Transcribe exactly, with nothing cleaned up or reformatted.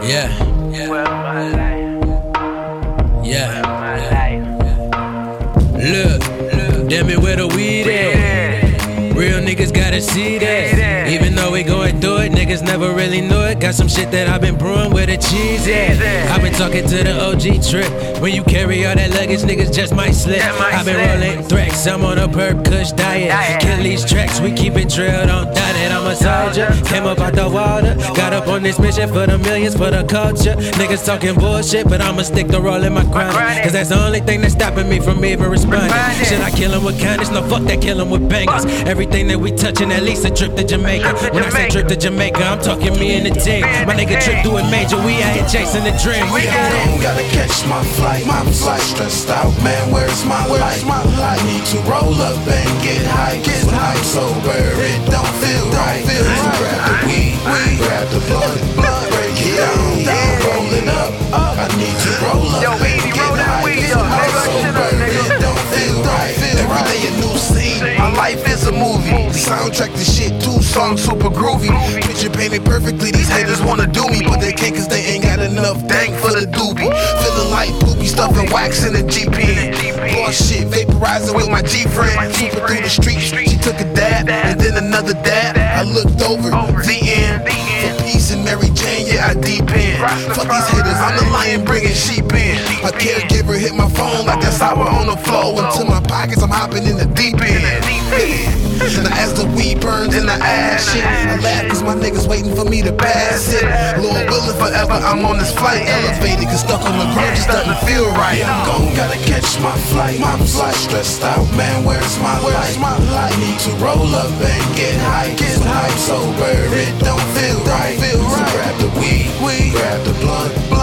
Yeah. Yeah. Look, damn it, where the weed at? Real niggas gotta see that. Even though we going through it, niggas never really knew it. Got some shit that I've been brewing where the cheese at. I've been talking to the O G trip. When you carry all that luggage, niggas just might slip. I've been rolling threats, I'm on a perp kush diet. Kill these tracks, we keep it drilled on dotted. I'm a soldier, came up out the water. Got up on this mission for the millions, for the culture. Niggas talking bullshit, but I'ma stick to rolling my grind. Cause that's the only thing that's stopping me from even responding. Should I kill him with kindness? No, fuck that, kill him with bangers. Everything that we touching, at least a trip to Jamaica. When I say trip to Jamaica, I'm talking me and the team. My nigga trip do it major, we out here chasing the dream. We don't gotta catch my flight, my flight stressed out, man, where's my light? I need to roll up and get high, get when I'm sober, it don't feel right. Grab the weed, grab the blood, break it down, down, rolling up. I need to roll up and get high, when I'm sober, it don't feel right. Every day a new scene, my life is a movie. The soundtrack to shit, two songs super groovy. Picture painted perfectly, these haters wanna do me, but they can't cause they ain't got enough dang for the doobie. Feeling like poopy, stuffing wax in the G P. Boy shit, vaporizing with my G-friend. Super through the street, she took a dab, and then another dab. I looked over, the end. For peace and Mary Jane, yeah, I depend. Fuck these haters, I'm the lion bringing sheep in. My caregiver hit my phone like that sour on the floor. Into my pockets, I'm hopping in the deep end. Now as the weed burns in the ash shit, I laugh cause my niggas waiting for me to pass it. Lord willing forever, I'm on this flight elevated, cause stuck on the ground just doesn't feel right. I'm gon' gotta catch my flight, my flight stressed out, man, where's my light? I need to roll up and get high, get high sober, it don't feel right. So grab the weed, grab the blunt,